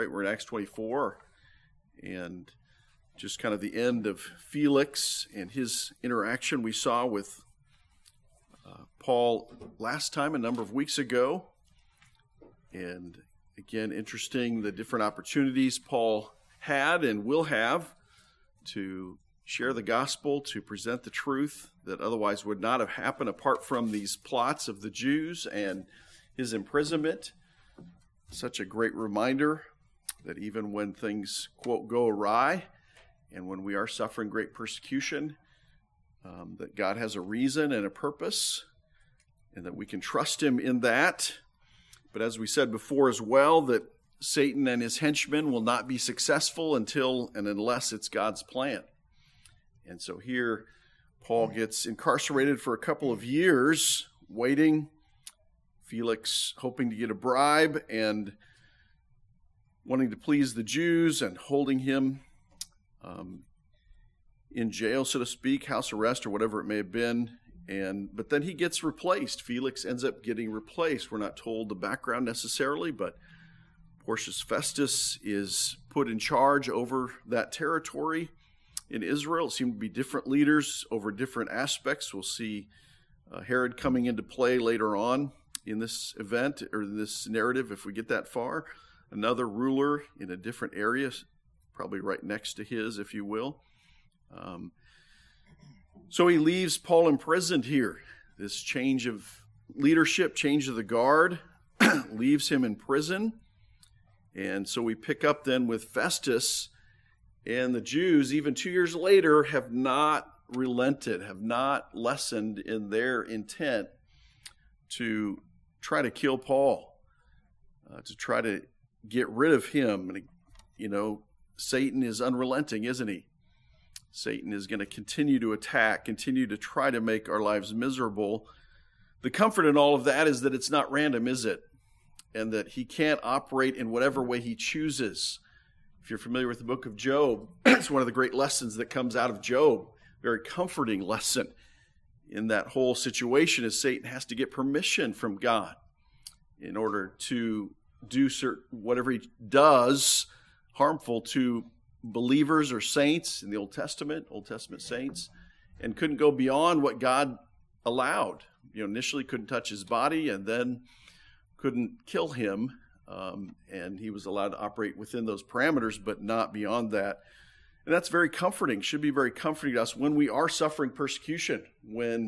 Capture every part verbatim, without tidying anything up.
right? We're in Acts twenty-four, and just kind of the end of Felix and his interaction we saw with uh, Paul last time, a number of weeks ago. And again, interesting the different opportunities Paul had and will have to share the gospel, to present the truth that otherwise would not have happened apart from these plots of the Jews and his imprisonment. Such a great reminder that even when things, quote, go awry, and when we are suffering great persecution, um, that God has a reason and a purpose, and that we can trust him in that. But as we said before as well, that Satan and his henchmen will not be successful until and unless it's God's plan. And so here, Paul gets incarcerated for a couple of years, waiting, Felix hoping to get a bribe and wanting to please the Jews and holding him um, in jail, so to speak, house arrest or whatever it may have been. And but then he gets replaced. Felix ends up getting replaced. We're not told the background necessarily, but Porcius Festus is put in charge over that territory in Israel. It seemed to be different leaders over different aspects. We'll see uh, Herod coming into play later on in this event, or in this narrative, if we get that far. Another ruler in a different area, probably right next to his, if you will. Um, so he leaves Paul imprisoned here. This change of leadership, change of the guard, leaves him in prison. And so we pick up then with Festus, and the Jews, even two years later, have not relented, have not lessened in their intent to try to kill Paul, uh, to try to get rid of him. And, you know, Satan is unrelenting, isn't he? Satan is going to continue to attack, continue to try to make our lives miserable. The comfort in all of that is that it's not random, is it? And that he can't operate in whatever way he chooses. If you're familiar with the book of Job, it's one of the great lessons that comes out of Job. Very comforting lesson in that whole situation is Satan has to get permission from God in order to do certain, whatever he does harmful to believers or saints in the Old Testament, Old Testament saints, and couldn't go beyond what God allowed. You know, initially couldn't touch his body and then couldn't kill him. Um, and he was allowed to operate within those parameters, but not beyond that. And that's very comforting, should be very comforting to us when we are suffering persecution, when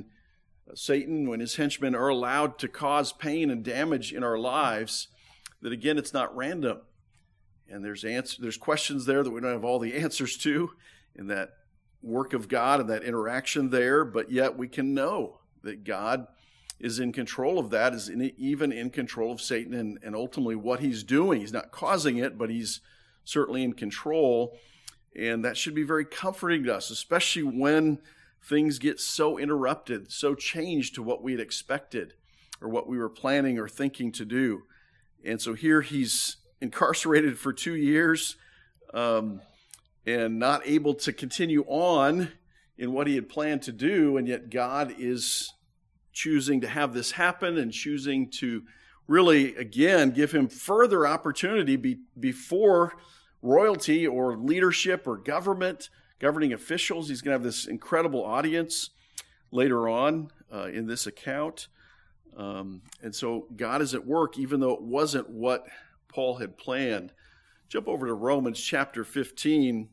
Satan, when his henchmen are allowed to cause pain and damage in our lives, that again, it's not random. And there's answer, there's questions there that we don't have all the answers to in that work of God and that interaction there, but yet we can know that God is in control of that, is in, even in control of Satan and, and ultimately what he's doing. He's not causing it, but he's certainly in control. And that should be very comforting to us, especially when things get so interrupted, so changed to what we had expected or what we were planning or thinking to do. And so here he's incarcerated for two years um, and not able to continue on in what he had planned to do, and yet God is choosing to have this happen and choosing to really, again, give him further opportunity be, before royalty or leadership or government, governing officials. He's going to have this incredible audience later on uh, in this account. Um, and so God is at work, even though it wasn't what Paul had planned. Jump over to Romans chapter fifteen.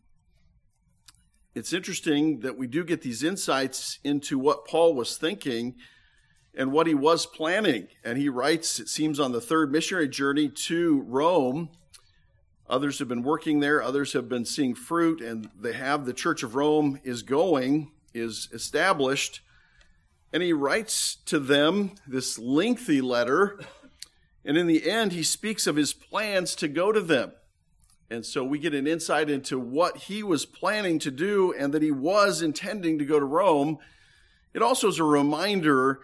It's interesting that we do get these insights into what Paul was thinking and what he was planning. And he writes, it seems, on the third missionary journey to Rome. Others have been working there. Others have been seeing fruit. And they have the Church of Rome is going, is established. And he writes to them this lengthy letter. And in the end, he speaks of his plans to go to them. And so we get an insight into what he was planning to do and that he was intending to go to Rome. It also is a reminder.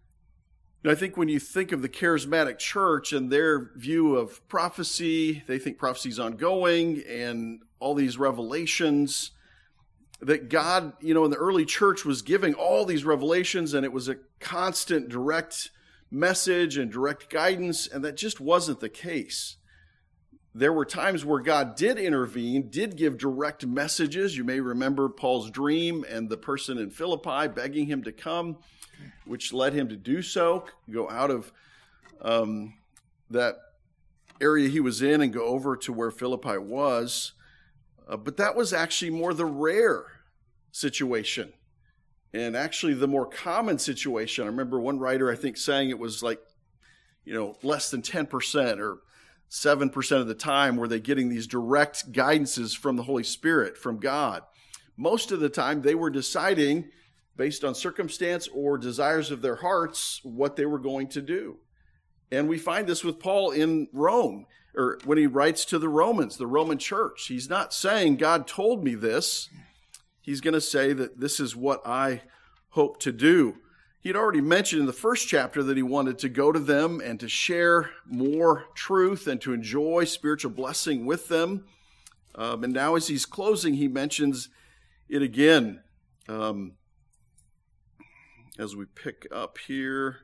I think when you think of the charismatic church and their view of prophecy, they think prophecy is ongoing and all these revelations, that God, you know, in the early church was giving all these revelations, and it was a constant direct message and direct guidance, and that just wasn't the case. there were times where God did intervene, did give direct messages. You may remember Paul's dream and the person in Philippi begging him to come, which led him to do so, go out of um, that area he was in and go over to where Philippi was. Uh, but that was actually more the rare situation. And actually the more common situation. I remember one writer, I think, saying it was like, you know, less than ten percent or seven percent of the time were they getting these direct guidances from the Holy Spirit, from God. Most of the time they were deciding, based on circumstance or desires of their hearts, what they were going to do. And we find this with Paul in Rome, or when he writes to the Romans, the Roman church. He's not saying, God told me this. He's going to say that this is what I hope to do. He'd already mentioned in the first chapter that he wanted to go to them and to share more truth and to enjoy spiritual blessing with them. Um, and now as he's closing, he mentions it again. Um, as we pick up here,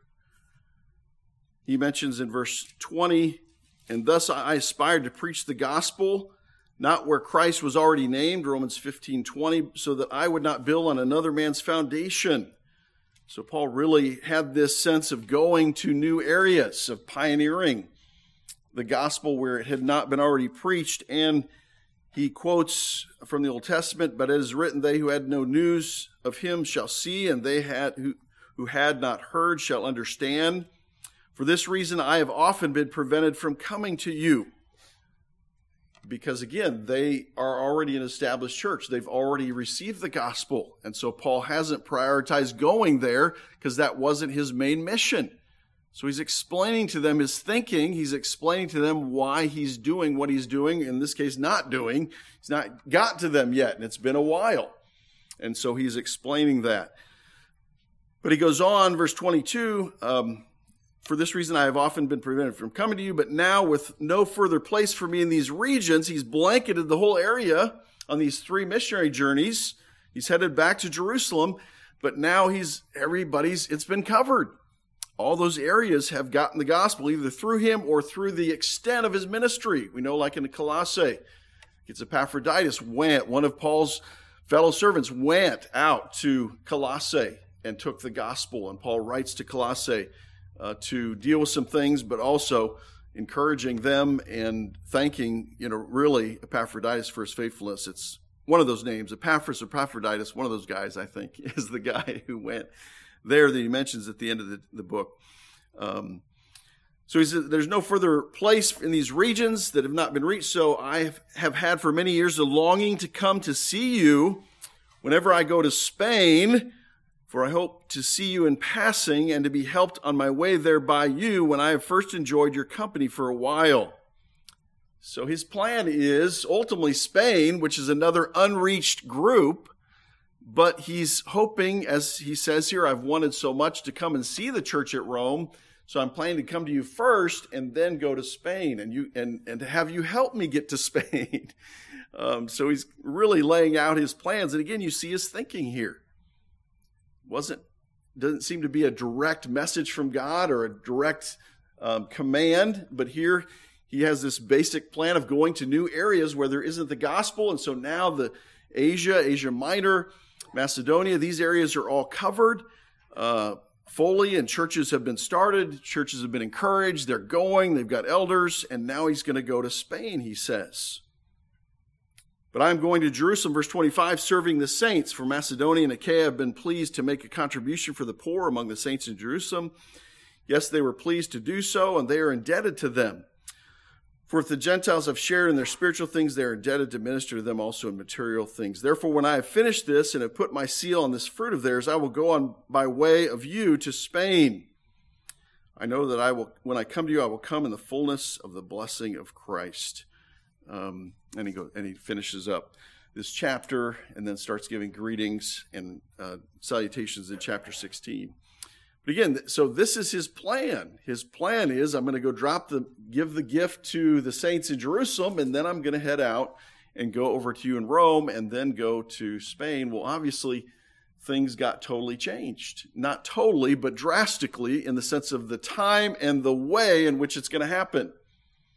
he mentions in verse twenty, and thus I aspired to preach the gospel, not where Christ was already named, Romans fifteen twenty, so that I would not build on another man's foundation. So Paul really had this sense of going to new areas, of pioneering the gospel where it had not been already preached. And he quotes from the Old Testament, but it is written, they who had no news of him shall see, and they had who, who had not heard shall understand. For this reason I have often been prevented from coming to you. Because again, they are already an established church. They've already received the gospel. And so Paul hasn't prioritized going there because that wasn't his main mission. So he's explaining to them his thinking. He's explaining to them why he's doing what he's doing. In this case, not doing. He's not got to them yet, and it's been a while. And so he's explaining that. But he goes on, verse twenty-two, um, for this reason I have often been prevented from coming to you, but now with no further place for me in these regions, he's blanketed the whole area on these three missionary journeys. He's headed back to Jerusalem, but now he's, everybody's, it's been covered. All those areas have gotten the gospel either through him or through the extent of his ministry. We know, like in the Colossae, it's Epaphroditus went, one of Paul's fellow servants went out to Colossae and took the gospel. And Paul writes to Colossae Uh, to deal with some things, but also encouraging them and thanking, you know, really Epaphroditus for his faithfulness. It's one of those names, Epaphras or Epaphroditus, one of those guys, I think, is the guy who went there that he mentions at the end of the, the book. Um, so he says, there's no further place in these regions that have not been reached, so I have, have had for many years a longing to come to see you whenever I go to Spain, for I hope to see you in passing and to be helped on my way there by you when I have first enjoyed your company for a while. So his plan is ultimately Spain, which is another unreached group, but he's hoping, as he says here, I've wanted so much to come and see the church at Rome, so I'm planning to come to you first and then go to Spain and you and, and to have you help me get to Spain. um, so he's really laying out his plans. And again, you see his thinking here. Wasn't doesn't seem to be a direct message from God or a direct um, command, but here he has this basic plan of going to new areas where there isn't the gospel, and so now the Asia, Asia Minor, Macedonia, these areas are all covered uh, fully, and churches have been started, churches have been encouraged, they're going, they've got elders, and now he's going to go to Spain, he says. But I am going to Jerusalem, verse twenty-five, serving the saints. For Macedonia and Achaia have been pleased to make a contribution for the poor among the saints in Jerusalem. Yes, they were pleased to do so, and they are indebted to them. For if the Gentiles have shared in their spiritual things, they are indebted to minister to them also in material things. Therefore, when I have finished this and have put my seal on this fruit of theirs, I will go on by way of you to Spain. I know that I will, when I come to you, I will come in the fullness of the blessing of Christ. Um, and he goes, and he finishes up this chapter and then starts giving greetings and uh, salutations in chapter sixteen. But again, so this is his plan. His plan is I'm going to go drop the, give the gift to the saints in Jerusalem, and then I'm going to head out and go over to you in Rome and then go to Spain. Well, obviously, things got totally changed. Not totally, but drastically in the sense of the time and the way in which it's going to happen.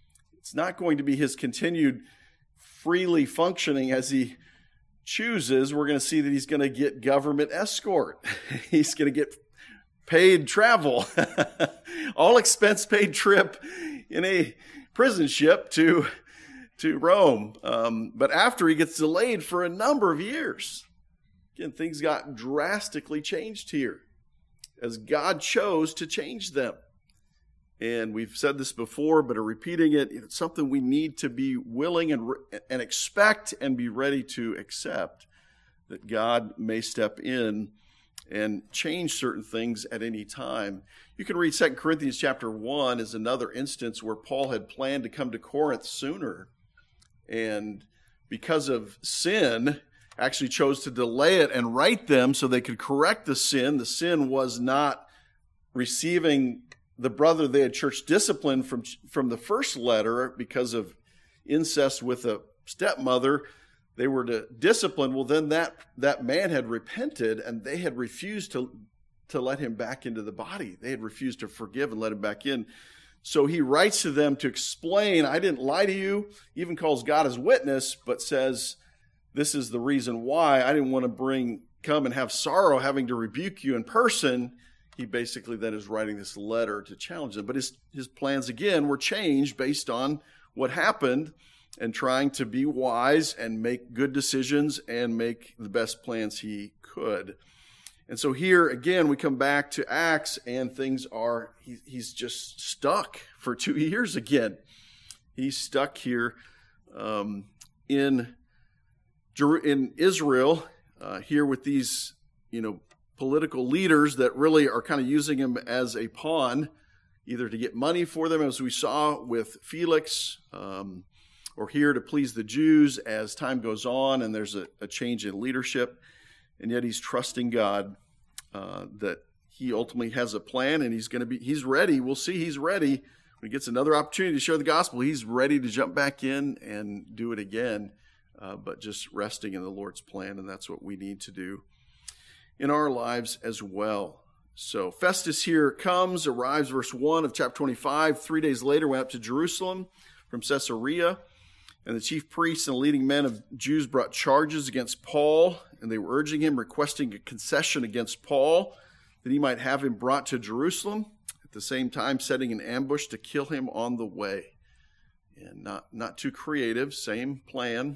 It's not going to be his continued freely functioning as he chooses. We're going to see that he's going to get government escort. He's going to get paid travel, all expense paid trip in a prison ship to, to Rome. Um, but after he gets delayed for a number of years, again, things got drastically changed here as God chose to change them. And we've said this before, but are repeating it. It's something we need to be willing and, and expect and be ready to accept, that God may step in and change certain things at any time. You can read Second Corinthians chapter one as another instance where Paul had planned to come to Corinth sooner, and because of sin, actually chose to delay it and write them so they could correct the sin. The sin was not receiving the brother they had church disciplined from, from the first letter because of incest with a stepmother. They were to discipline. Well, then that, that man had repented, and they had refused to, to let him back into the body. They had refused to forgive and let him back in. So he writes to them to explain, I didn't lie to you, even calls God as witness, but says, this is the reason why. I didn't want to bring, come and have sorrow having to rebuke you in person. He basically then is writing this letter to challenge them. But his, his plans, again, were changed based on what happened, and trying to be wise and make good decisions and make the best plans he could. And so here, again, we come back to Acts, and things are, he, he's just stuck for two years again. He's stuck here um, in, in Israel, uh, here with these, you know, political leaders that really are kind of using him as a pawn, either to get money for them, as we saw with Felix, um, or here to please the Jews as time goes on and there's a, a change in leadership. And yet he's trusting God uh, that he ultimately has a plan, and he's going to be, he's ready. We'll see he's ready. When he gets another opportunity to share the gospel, he's ready to jump back in and do it again, uh, but just resting in the Lord's plan. And that's what we need to do in our lives as well. So Festus here comes, arrives, verse one of chapter twenty-five. Three days later, went up to Jerusalem from Caesarea. And the chief priests and leading men of Jews brought charges against Paul, and they were urging him, requesting a concession against Paul, that he might have him brought to Jerusalem, at the same time setting an ambush to kill him on the way. And not, not too creative, same plan,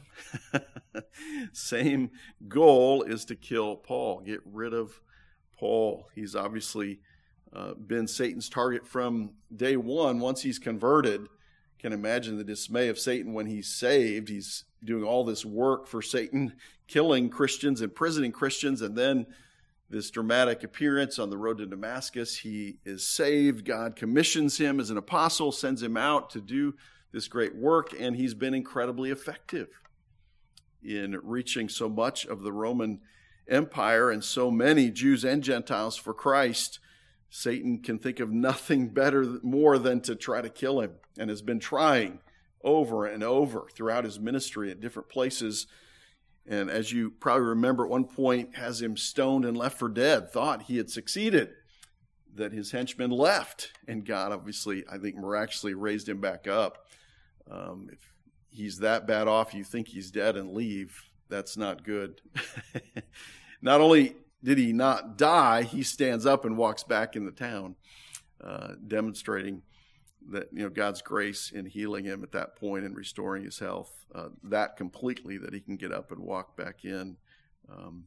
same goal is to kill Paul, get rid of Paul. He's obviously uh, been Satan's target from day one. Once he's converted, can imagine the dismay of Satan when he's saved. He's doing all this work for Satan, killing Christians, imprisoning Christians, and then this dramatic appearance on the road to Damascus. He is saved. God commissions him as an apostle, sends him out to do this great work, and he's been incredibly effective in reaching so much of the Roman Empire and so many Jews and Gentiles for Christ. Satan can think of nothing better, more than to try to kill him, and has been trying over and over throughout his ministry at different places. And as you probably remember, at one point has him stoned and left for dead, thought he had succeeded, that his henchmen left, and God obviously, I think, miraculously raised him back up. Um, if he's that bad off, you think he's dead and leave, that's not good. Not only did he not die, he stands up and walks back in the town, uh, demonstrating that, you know, God's grace in healing him at that point and restoring his health uh, that completely that he can get up and walk back in. Um,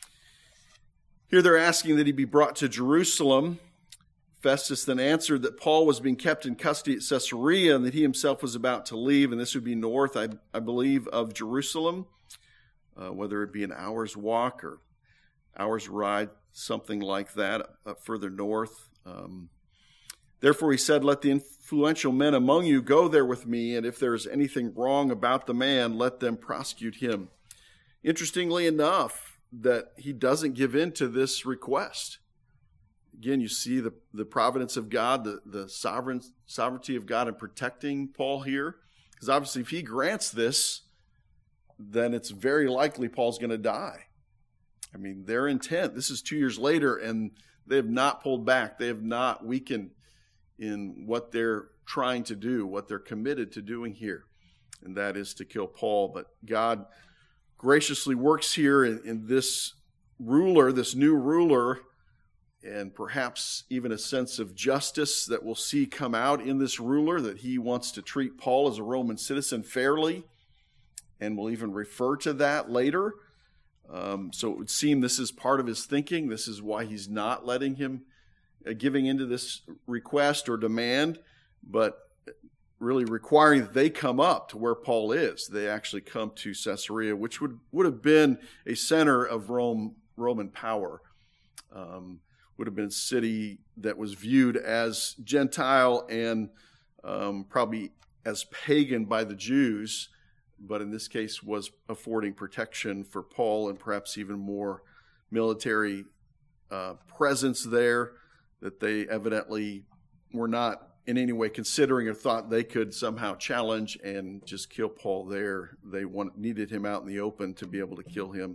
here they're asking that he be brought to Jerusalem. Festus then answered that Paul was being kept in custody at Caesarea and that he himself was about to leave, and this would be north, I, I believe, of Jerusalem, uh, whether it be an hour's walk or hour's ride, something like that, uh, further north. Um, Therefore he said, let the influential men among you go there with me, and if there is anything wrong about the man, let them prosecute him. Interestingly enough, that he doesn't give in to this request. Again, you see the, the providence of God, the, the sovereign sovereignty of God in protecting Paul here. Because obviously if he grants this, then it's very likely Paul's going to die. I mean, their intent, this is two years later, and they have not pulled back. They have not weakened in what they're trying to do, what they're committed to doing here, and that is to kill Paul. But God graciously works here in, in this ruler, this new ruler, and perhaps even a sense of justice that we'll see come out in this ruler, that he wants to treat Paul as a Roman citizen fairly, and we'll even refer to that later. Um, so it would seem this is part of his thinking. This is why he's not letting him, uh, giving into this request or demand, but really requiring that they come up to where Paul is. They actually come to Caesarea, which would, would have been a center of Rome, Roman power. Um, would have been a city that was viewed as Gentile and um, probably as pagan by the Jews, but in this case was affording protection for Paul and perhaps even more military uh, presence there, that they evidently were not in any way considering or thought they could somehow challenge and just kill Paul there. They want, needed him out in the open to be able to kill him.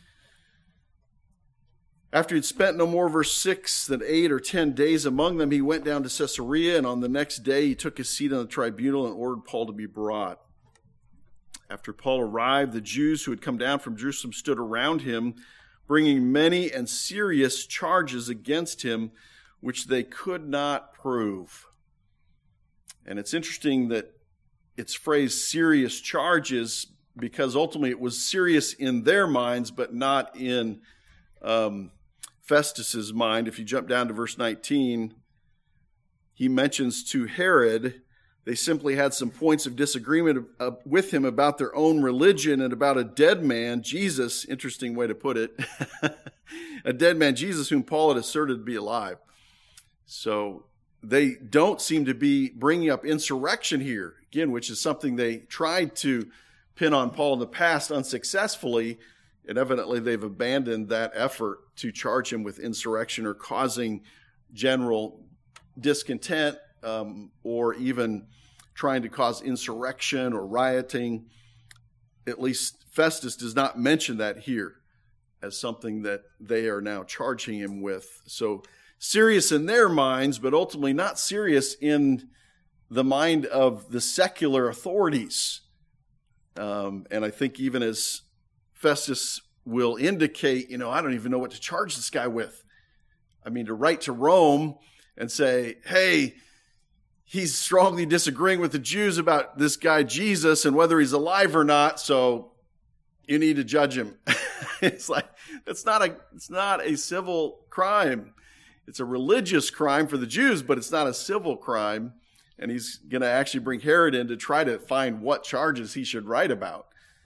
After he'd spent no more, verse six, than eight or ten days among them, he went down to Caesarea, and on the next day he took his seat on the tribunal and ordered Paul to be brought. After Paul arrived, the Jews who had come down from Jerusalem stood around him, bringing many and serious charges against him, which they could not prove. And it's interesting that it's phrased serious charges, because ultimately it was serious in their minds, but not in um, Festus's mind. If you jump down to verse nineteen, he mentions to Herod, they simply had some points of disagreement uh, with him about their own religion and about a dead man, Jesus, interesting way to put it, a dead man, Jesus, whom Paul had asserted to be alive. So they don't seem to be bringing up insurrection here, again, which is something they tried to pin on Paul in the past unsuccessfully, and evidently they've abandoned that effort to charge him with insurrection or causing general discontent, um, or even trying to cause insurrection or rioting. At least Festus does not mention that here as something that they are now charging him with. So serious in their minds, but ultimately not serious in the mind of the secular authorities. Um, and I think even as Festus will indicate, you know, I don't even know what to charge this guy with. I mean, to write to Rome and say, hey, he's strongly disagreeing with the Jews about this guy Jesus and whether he's alive or not, so you need to judge him. It's like, it's not a, it's not a civil crime. It's a religious crime for the Jews, but it's not a civil crime. And he's going to actually bring Herod in to try to find what charges he should write about.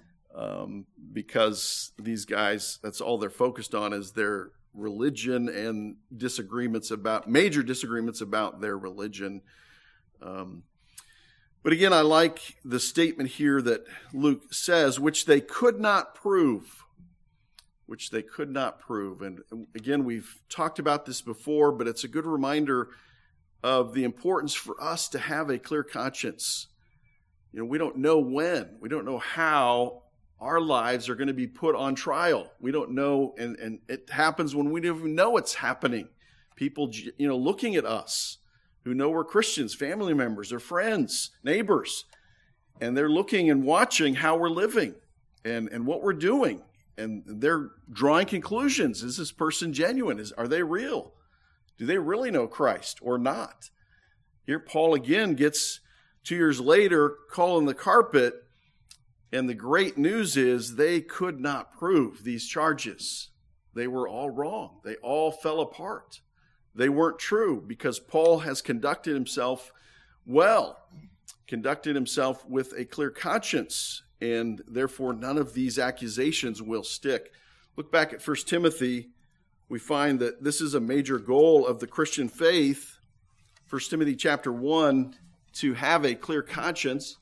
Um, because these guys, that's all they're focused on is their religion and disagreements about, major disagreements about their religion. Um, but again, I like the statement here that Luke says, which they could not prove, which they could not prove. And again, we've talked about this before, but it's a good reminder of the importance for us to have a clear conscience. You know, we don't know when, we don't know how our lives are going to be put on trial. We don't know, and, and it happens when we don't even know it's happening. People, you know, looking at us who know we're Christians, family members, their friends, neighbors, and they're looking and watching how we're living and, and what we're doing. And they're drawing conclusions. Is this person genuine? Is, are they real? Do they really know Christ or not? Here Paul again gets two years later calling the carpet, and the great news is they could not prove these charges. They were all wrong. They all fell apart. They weren't true because Paul has conducted himself well, conducted himself with a clear conscience, and therefore none of these accusations will stick. Look back at First Timothy. We find that this is a major goal of the Christian faith. First Timothy chapter one, to have a clear conscience.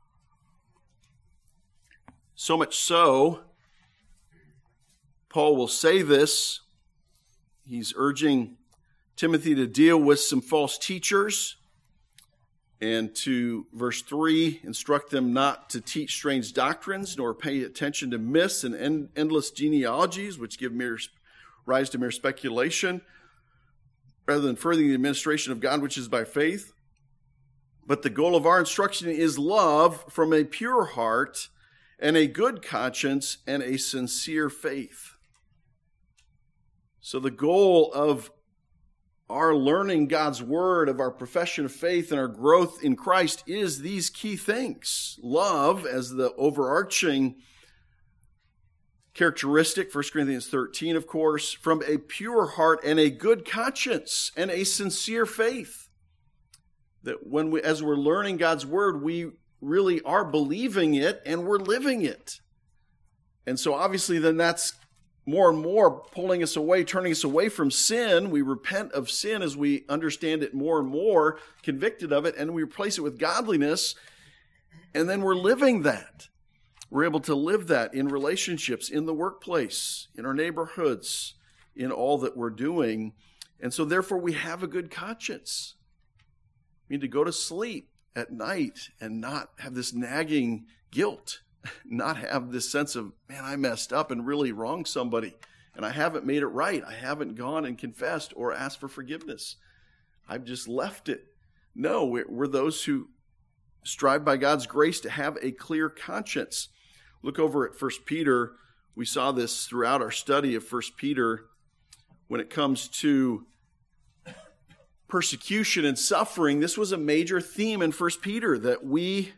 So much so, Paul will say this. He's urging Timothy to deal with some false teachers and to, verse three, instruct them not to teach strange doctrines nor pay attention to myths and end, endless genealogies, which give mere, rise to mere speculation. rather than furthering the administration of God, which is by faith. But the goal of our instruction is love from a pure heart and a good conscience and a sincere faith. So the goal of our learning God's word, of our profession of faith and our growth in Christ is these key things. Love as the overarching characteristic, First Corinthians thirteen, of course, from a pure heart and a good conscience and a sincere faith. That when we, as we're learning God's word, we really are believing it and we're living it. And so obviously then that's more and more pulling us away, turning us away from sin. We repent of sin as we understand it more and more, convicted of it, and we replace it with godliness. And then we're living that. We're able to live that in relationships, in the workplace, in our neighborhoods, in all that we're doing. And so therefore we have a good conscience. We need to go to sleep at night and not have this nagging guilt. Not have this sense of, man, I messed up and really wronged somebody, and I haven't made it right. I haven't gone and confessed or asked for forgiveness. I've just left it. No, we're, we're those who strive by God's grace to have a clear conscience. Look over at First Peter. We saw this throughout our study of First Peter when it comes to persecution and suffering. This was a major theme in First Peter, that we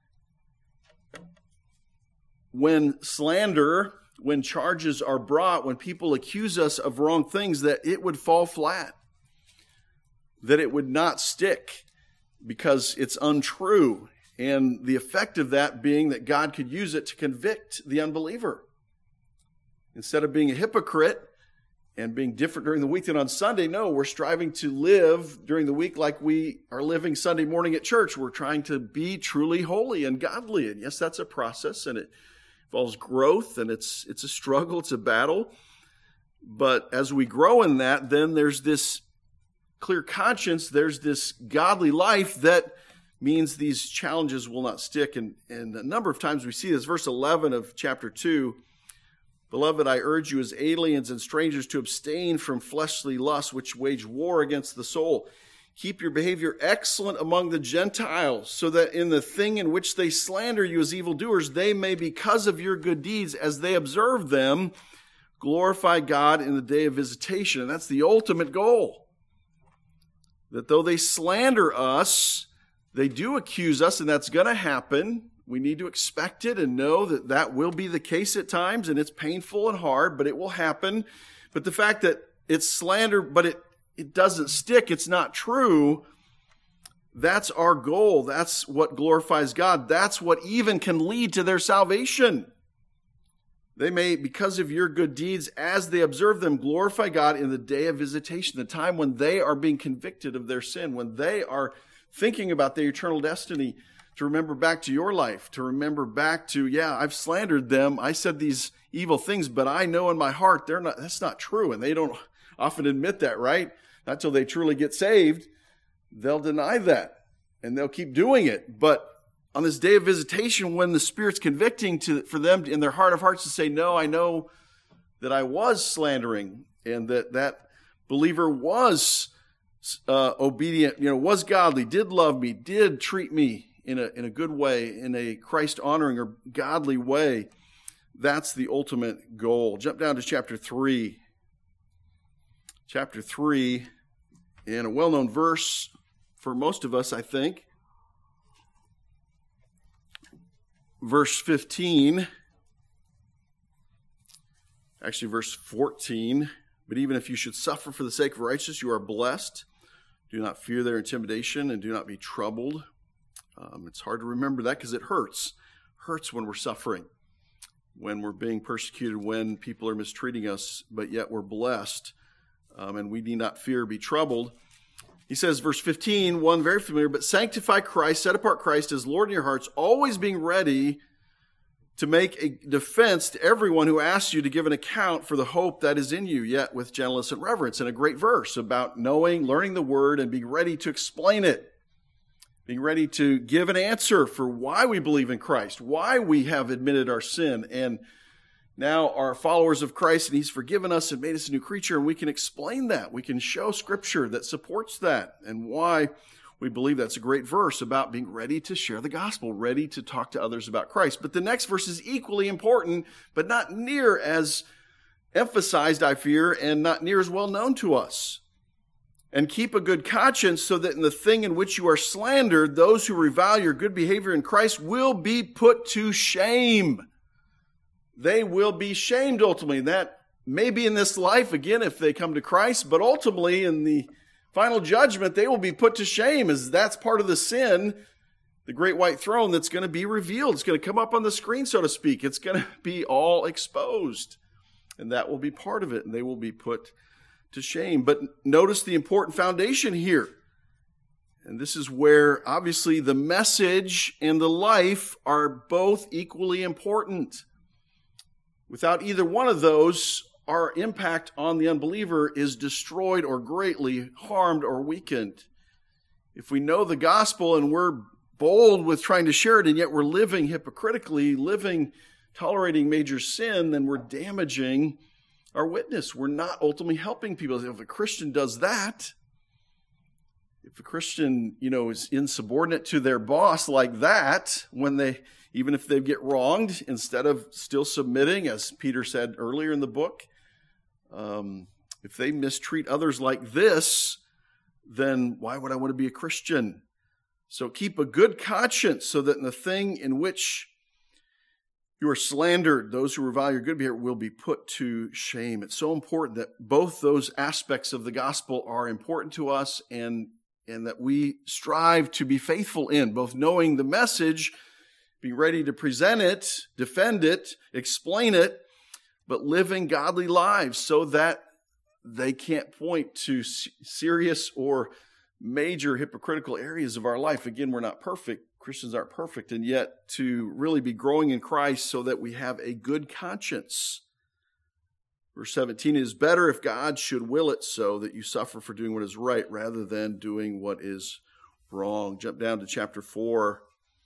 when slander, when charges are brought, when people accuse us of wrong things, that it would fall flat, that it would not stick because it's untrue. And the effect of that being that God could use it to convict the unbeliever. Instead of being a hypocrite and being different during the week than on Sunday, no, we're striving to live during the week like we are living Sunday morning at church. We're trying to be truly holy and godly. And yes, that's a process, and it involves growth, and it's it's a struggle, it's a battle. But as we grow in that, then there's this clear conscience, there's this godly life that means these challenges will not stick. And, and a number of times we see this. Verse eleven of chapter two, Beloved, I urge you as aliens and strangers to abstain from fleshly lusts which wage war against the soul. Keep your behavior excellent among the Gentiles, so that in the thing in which they slander you as evildoers, they may, because of your good deeds, as they observe them, glorify God in the day of visitation. And that's the ultimate goal. That though they slander us, they do accuse us, and that's going to happen. We need to expect it and know that that will be the case at times, and it's painful and hard, but it will happen. But the fact that it's slander, but it it doesn't stick, it's not true, that's our goal. That's what glorifies God. That's what even can lead to their salvation. They may, because of your good deeds, as they observe them, glorify God in the day of visitation, the time when they are being convicted of their sin, when they are thinking about their eternal destiny, to remember back to your life, to remember back to, yeah, I've slandered them. I said these evil things, but I know in my heart they're not. That's not true. And they don't often admit that, right? Not till they truly get saved, they'll deny that and they'll keep doing it. But on this day of visitation, when the Spirit's convicting to, for them in their heart of hearts to say, no, I know that I was slandering, and that that believer was uh, obedient, you know, was godly, did love me, did treat me in a in a good way, in a Christ-honoring or godly way. That's the ultimate goal. Jump down to chapter three. Chapter three, and a well-known verse for most of us, I think. Verse fifteen. Actually, verse fourteen. But even if you should suffer for the sake of righteousness, you are blessed. Do not fear their intimidation, and do not be troubled. Um, it's hard to remember that because it hurts. It hurts when we're suffering, when we're being persecuted, when people are mistreating us, but yet we're blessed. Um, and we need not fear, be troubled. He says, verse fifteen, one very familiar, but sanctify Christ, set apart Christ as Lord in your hearts, always being ready to make a defense to everyone who asks you to give an account for the hope that is in you, yet with gentleness and reverence. And a great verse about knowing, learning the word, and being ready to explain it. Being ready to give an answer for why we believe in Christ, why we have admitted our sin, and now are followers of Christ and he's forgiven us and made us a new creature, and we can explain that. We can show scripture that supports that and why we believe that's a great verse about being ready to share the gospel, ready to talk to others about Christ. But the next verse is equally important, but not near as emphasized, I fear, and not near as well known to us. And keep a good conscience so that in the thing in which you are slandered, those who revile your good behavior in Christ will be put to shame. They will be shamed ultimately. That may be in this life, again, if they come to Christ, but ultimately in the final judgment, they will be put to shame, as that's part of the sin, the great white throne that's going to be revealed. It's going to come up on the screen, so to speak. It's going to be all exposed, and that will be part of it, and they will be put to shame. But notice the important foundation here. And this is where, obviously, the message and the life are both equally important. Without either one of those, our impact on the unbeliever is destroyed or greatly harmed or weakened. If we know the gospel and we're bold with trying to share it, and yet we're living hypocritically, living, tolerating major sin, then we're damaging our witness. We're not ultimately helping people. If a Christian does that, if a Christian, you know, is insubordinate to their boss like that, when they, even if they get wronged, instead of still submitting, as Peter said earlier in the book, um, if they mistreat others like this, then why would I want to be a Christian? So keep a good conscience so that in the thing in which you are slandered, those who revile your good behavior will be put to shame. It's so important that both those aspects of the gospel are important to us, and, and that we strive to be faithful in, both knowing the message, be ready to present it, defend it, explain it, but living godly lives so that they can't point to serious or major hypocritical areas of our life. Again, we're not perfect. Christians aren't perfect, and yet to really be growing in Christ so that we have a good conscience. Verse seventeen, it is better if God should will it so that you suffer for doing what is right rather than doing what is wrong. Jump down to chapter four.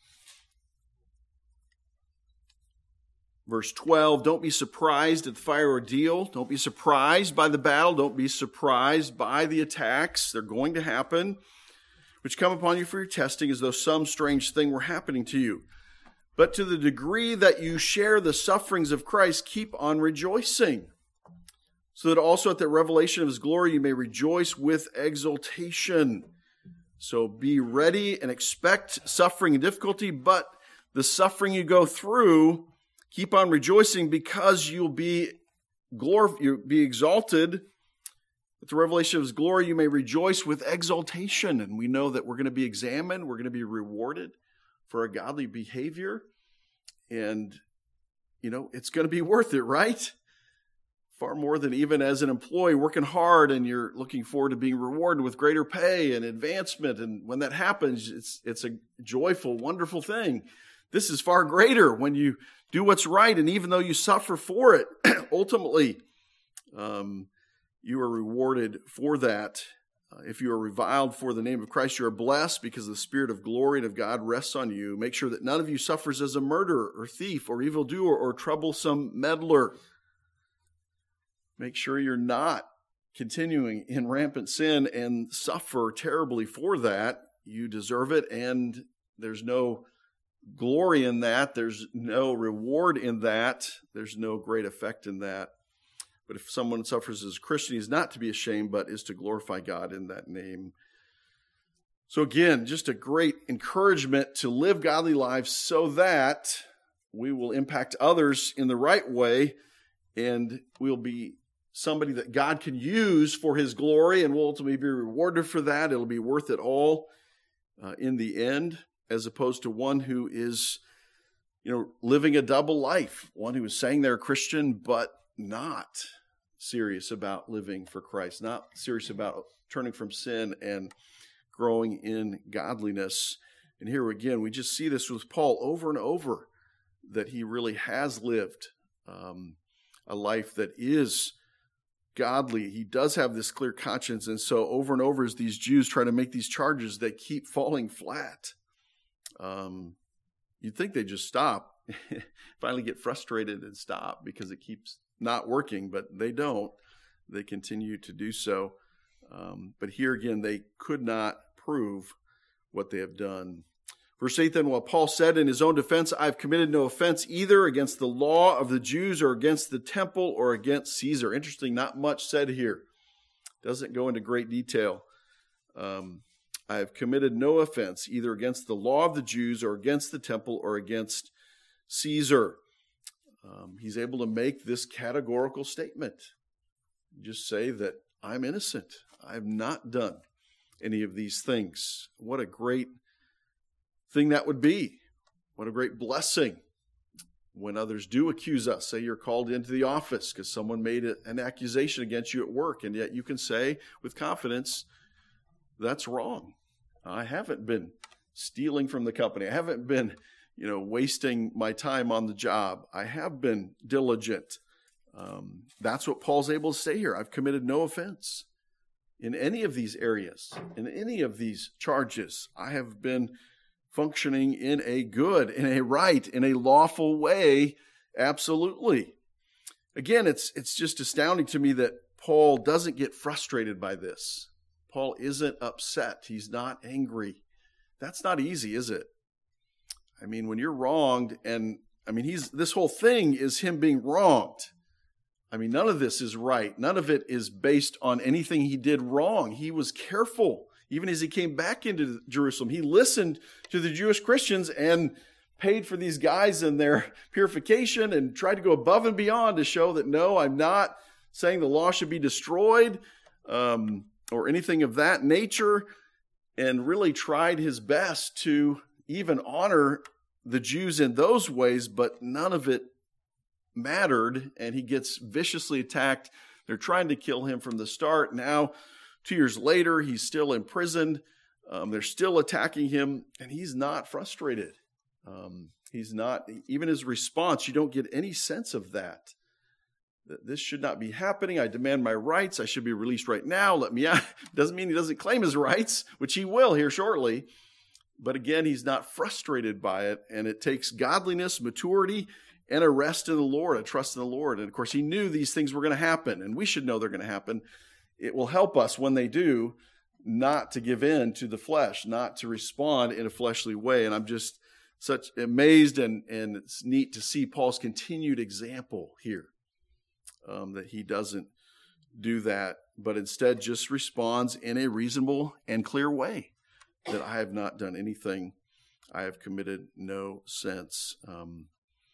Verse twelve, don't be surprised at the fire ordeal. Don't be surprised by the battle. Don't be surprised by the attacks. They're going to happen, which come upon you for your testing, as though some strange thing were happening to you. But to the degree that you share the sufferings of Christ, keep on rejoicing, so that also at the revelation of his glory you may rejoice with exultation. So be ready and expect suffering and difficulty, but the suffering you go through, keep on rejoicing, because you'll be glor- you'll be exalted. At the revelation of his glory, you may rejoice with exaltation. And we know that we're going to be examined. We're going to be rewarded for a godly behavior. And, you know, it's going to be worth it, right? Far more than even as an employee working hard and you're looking forward to being rewarded with greater pay and advancement. And when that happens, it's, it's a joyful, wonderful thing. This is far greater when you do what's right. And even though you suffer for it, ultimately, um, you are rewarded for that. Uh, if you are reviled for the name of Christ, you are blessed because the Spirit of glory and of God rests on you. Make sure that none of you suffers as a murderer or thief or evildoer or troublesome meddler. Make sure you're not continuing in rampant sin and suffer terribly for that. You deserve it, and there's no glory in that. There's no reward in that. There's no great effect in that. But if someone suffers as a Christian, he's not to be ashamed, but is to glorify God in that name. So again, just a great encouragement to live godly lives so that we will impact others in the right way, and we'll be somebody that God can use for his glory, and will ultimately be rewarded for that. It'll be worth it all uh, in the end, as opposed to one who is, you know, living a double life, one who is saying they're a Christian, but not serious about living for Christ, not serious about turning from sin and growing in godliness. And here again, we just see this with Paul over and over, that he really has lived um, a life that is godly. He does have this clear conscience. And so over and over, as these Jews try to make these charges, they keep falling flat. Um, you'd think they just stop, finally get frustrated and stop because it keeps not working, but they don't. They continue to do so. Um, but here again, they could not prove what they have done. Verse eight, then, while Paul said in his own defense, I've committed no offense either against the law of the Jews or against the temple or against Caesar. Interesting, not much said here. Doesn't go into great detail. Um, I have committed no offense either against the law of the Jews or against the temple or against Caesar. Um, he's able to make this categorical statement. Just say that I'm innocent. I've not done any of these things. What a great thing that would be. What a great blessing when others do accuse us. Say you're called into the office because someone made a, an accusation against you at work, and yet you can say with confidence, that's wrong. I haven't been stealing from the company. I haven't been, you know, wasting my time on the job. I have been diligent. Um, that's what Paul's able to say here. I've committed no offense in any of these areas, in any of these charges. I have been functioning in a good, in a right, in a lawful way. Absolutely. Again, it's it's just astounding to me that Paul doesn't get frustrated by this. Paul isn't upset. He's not angry. That's not easy, is it? I mean, when you're wronged, and I mean, he's this whole thing is him being wronged. I mean, none of this is right. None of it is based on anything he did wrong. He was careful. Even as he came back into Jerusalem, he listened to the Jewish Christians and paid for these guys and their purification and tried to go above and beyond to show that, no, I'm not saying the law should be destroyed um, or anything of that nature, and really tried his best to even honor the Jews in those ways, but none of it mattered, and he gets viciously attacked. They're trying to kill him from the start. Now, two years later, he's still imprisoned. Um, they're still attacking him, and he's not frustrated. Um, he's not, even his response, you don't get any sense of that. That this should not be happening. I demand my rights. I should be released right now. Let me out. Doesn't mean he doesn't claim his rights, which he will here shortly. But again, he's not frustrated by it, and it takes godliness, maturity, and a rest in the Lord, a trust in the Lord. And of course, he knew these things were going to happen, and we should know they're going to happen. It will help us when they do not to give in to the flesh, not to respond in a fleshly way. And I'm just such amazed, and, and it's neat to see Paul's continued example here, um, that he doesn't do that, but instead just responds in a reasonable and clear way, that I have not done anything. I have committed no sense. Um,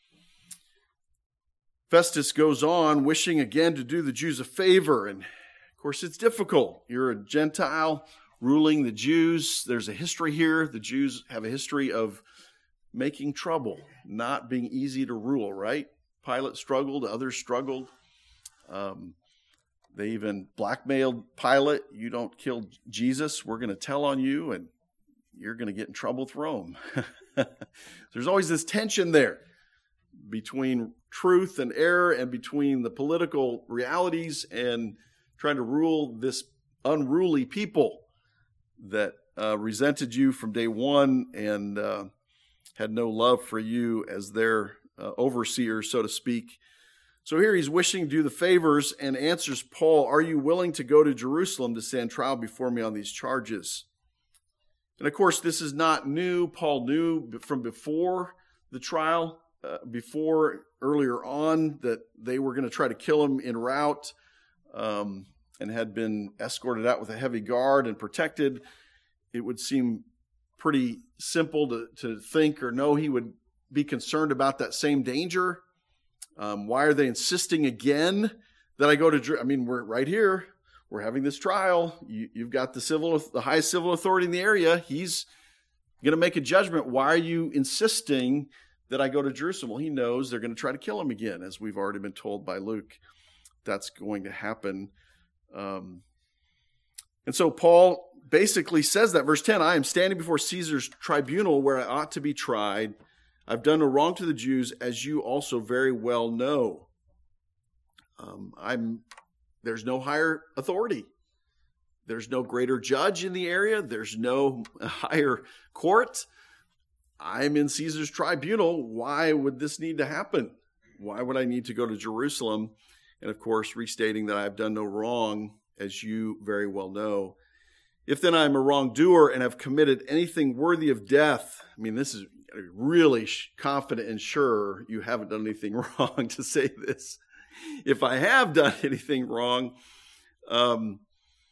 Festus goes on, wishing again to do the Jews a favor. And of course, it's difficult. You're a Gentile ruling the Jews. There's a history here. The Jews have a history of making trouble, not being easy to rule, right? Pilate struggled. Others struggled. Um, they even blackmailed Pilate. You don't kill Jesus, we're going to tell on you, and you're going to get in trouble with Rome. There's always this tension there between truth and error, and between the political realities and trying to rule this unruly people that uh, resented you from day one and uh, had no love for you as their uh, overseer, so to speak. So here he's wishing to do the favors and answers Paul, are you willing to go to Jerusalem to stand trial before me on these charges? And of course, this is not new. Paul knew from before the trial, uh, before earlier on, that they were going to try to kill him en route, um, and had been escorted out with a heavy guard and protected. It would seem pretty simple to, to think or know he would be concerned about that same danger. Um, why are they insisting again that I go to Jerusalem? I mean, we're right here. We're having this trial. You, you've got the civil, the highest civil authority in the area. He's going to make a judgment. Why are you insisting that I go to Jerusalem? Well, he knows they're going to try to kill him again, as we've already been told by Luke. That's going to happen. Um, and so Paul basically says that, verse ten, I am standing before Caesar's tribunal where I ought to be tried. I've done no wrong to the Jews, as you also very well know. Um, I'm. There's no higher authority. There's no greater judge in the area. There's no higher court. I'm in Caesar's tribunal. Why would this need to happen? Why would I need to go to Jerusalem? And of course, restating that I have done no wrong, as you very well know. If then I am a wrongdoer and have committed anything worthy of death, I mean, this is really confident and sure you haven't done anything wrong to say this. If I have done anything wrong, um,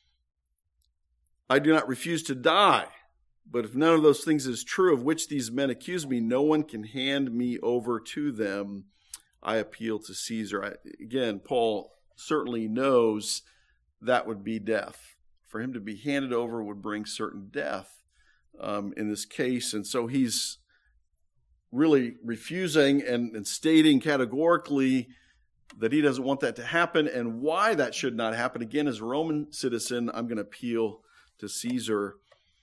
I do not refuse to die. But if none of those things is true of which these men accuse me, no one can hand me over to them. I appeal to Caesar. I, again, Paul certainly knows that would be death. For him to be handed over would bring certain death um, in this case. And so he's really refusing and, and stating categorically that he doesn't want that to happen, and why that should not happen. Again, as a Roman citizen, I'm going to appeal to Caesar.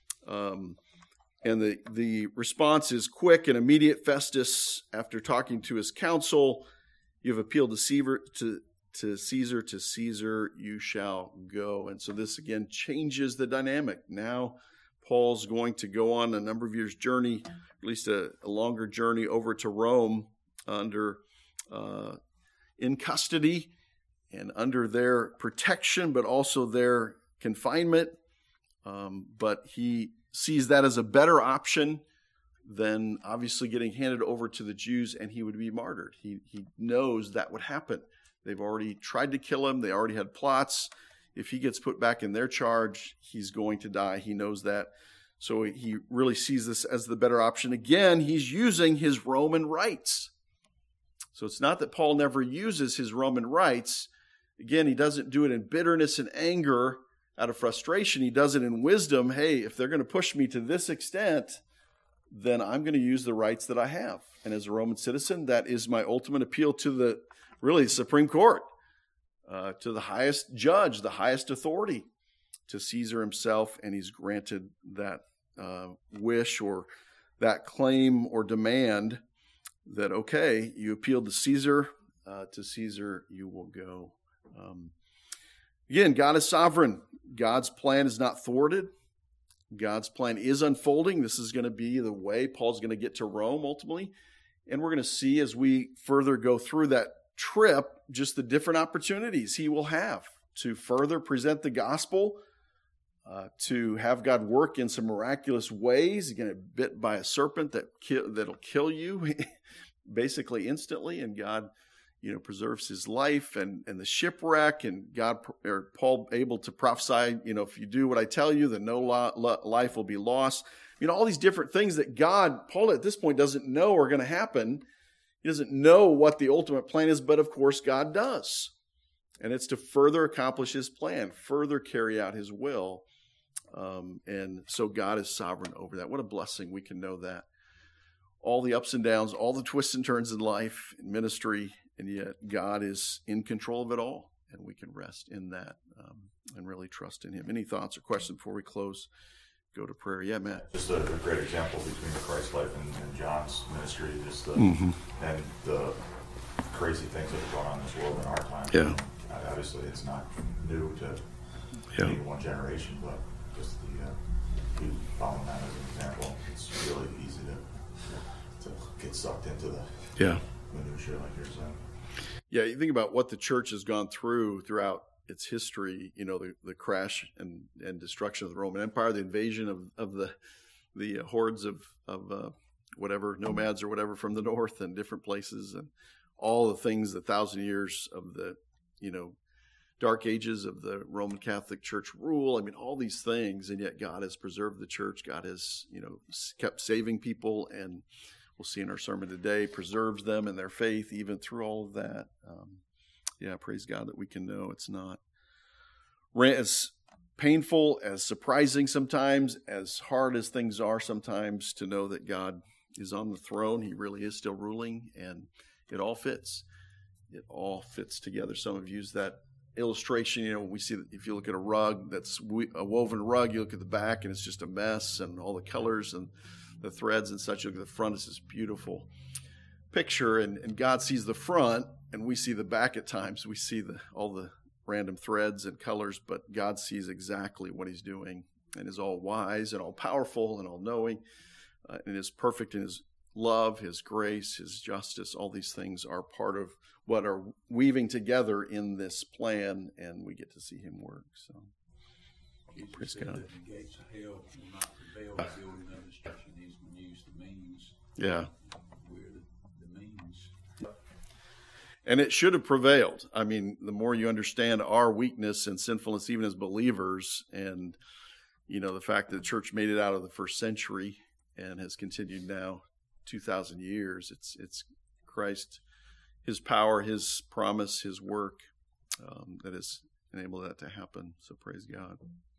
Um, and the, the response is quick and immediate. Festus, after talking to his council, you have appealed to Caesar, to, to Caesar, to Caesar you shall go. And so this again changes the dynamic. Now Paul's going to go on a number of years' journey, at least a, a longer journey over to Rome under uh, in custody and under their protection, but also their confinement. Um, but he sees that as a better option than obviously getting handed over to the Jews, and he would be martyred. He he knows that would happen. They've already tried to kill him. They already had plots. If he gets put back in their charge, he's going to die. He knows that. So he really sees this as the better option. Again, he's using his Roman rights. So it's not that Paul never uses his Roman rights. Again, he doesn't do it in bitterness and anger out of frustration. He does it in wisdom. Hey, if they're going to push me to this extent, then I'm going to use the rights that I have. And as a Roman citizen, that is my ultimate appeal to the really Supreme Court, uh, to the highest judge, the highest authority, to Caesar himself. And he's granted that uh, wish or that claim or demand that, okay, you appealed to Caesar, uh, to Caesar you will go. Um, again, God is sovereign. God's plan is not thwarted. God's plan is unfolding. This is going to be the way Paul's going to get to Rome ultimately. And we're going to see as we further go through that trip, just the different opportunities he will have to further present the gospel, uh, to have God work in some miraculous ways. You're going to get bit by a serpent that ki- that'll kill you basically instantly, and God, you know, preserves his life, and, and the shipwreck, and God or Paul able to prophesy, you know, if you do what I tell you, then no lo- lo- life will be lost. You know, all these different things that God, Paul at this point doesn't know are going to happen. He doesn't know what the ultimate plan is, but of course God does. And it's to further accomplish his plan, further carry out his will. Um, and so God is sovereign over that. What a blessing we can know that. All the ups and downs, all the twists and turns in life, in ministry, and yet God is in control of it all, and we can rest in that um, and really trust in him. Any thoughts or questions before we close? Go to prayer. Yeah, Matt. Just a, a great example between the Christ life and, and John's ministry, just the, mm-hmm. and the crazy things that are going on in this world in our time. Yeah. Uh, obviously, it's not new to yeah. any one generation, but just the uh, you following that as an example, it's really easy to to get sucked into the yeah minutiae, like you're saying. Yeah, you think about what the church has gone through throughout its history, you know, the, the crash and, and destruction of the Roman Empire, the invasion of, of the the hordes of, of uh, whatever, nomads or whatever from the north and different places, and all the things, the thousand years of the, you know, dark ages of the Roman Catholic Church rule. I mean, all these things, and yet God has preserved the church. God has, you know, kept saving people, and we'll see in our sermon today, preserves them in their faith even through all of that. Um, yeah, praise God that we can know it's not as painful, as surprising sometimes, as hard as things are sometimes, to know that God is on the throne. He really is still ruling, and it all fits. It all fits together. Some have used that illustration. You know, we see that if you look at a rug, that's a woven rug, you look at the back and it's just a mess, and all the colors and the threads and such. You look at the front, it's this beautiful picture, and, and God sees the front, and we see the back at times. We see the all the random threads and colors, but God sees exactly what he's doing and is all wise and all powerful and all knowing. uh, and is perfect in his love, his grace, his justice. All these things are part of what are weaving together in this plan, and we get to see him work. So, Jesus praise said God. that the gates of hell will not prevail the building of his church, and he's going to use the means. Yeah. We're the, the means. And it should have prevailed. I mean, the more you understand our weakness and sinfulness, even as believers, and, you know, the fact that the church made it out of the first century and has continued now two thousand years, it's it's Christ, his power, his promise, his work um, that has enabled that to happen. So praise God.